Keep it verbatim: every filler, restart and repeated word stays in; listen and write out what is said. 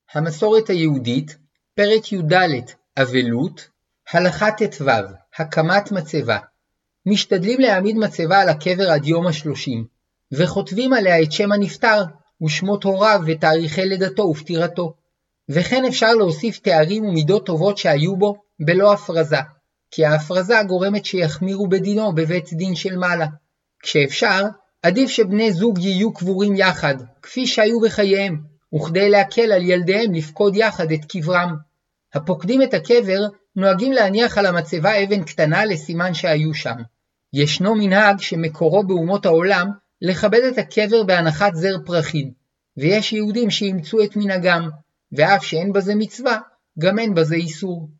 המסורת היהודית, פרק י"ד, אבלות, הלכה ט"ו, הקמת מצבה. משתדלים להעמיד מצבה על הקבר עד יום השלושים, וכותבים עליה את שם הנפטר, ושמות הוריו ותאריכי לידתו ופטירתו. וכן אפשר להוסיף תארים ומידות טובות שהיו בו, בלא הפרזה, כי ההפרזה גורמת שיחמירו בדינו בבית דין של מעלה. כשאפשר, עדיף שבני זוג יהיו קבורים יחד, כפי שהיו בחייהם, וכדי להקל על ילדיהם לפקוד יחד את קברם. הפוקדים את הקבר נוהגים להניח על המצבה אבן קטנה לסימן שהיו שם. ישנו מנהג שמקורו באומות העולם לכבד את הקבר בהנחת זר פרחים, ויש יהודים שאימצו את מנהגם, ואף שאין בזה מצווה, גם אין בזה איסור.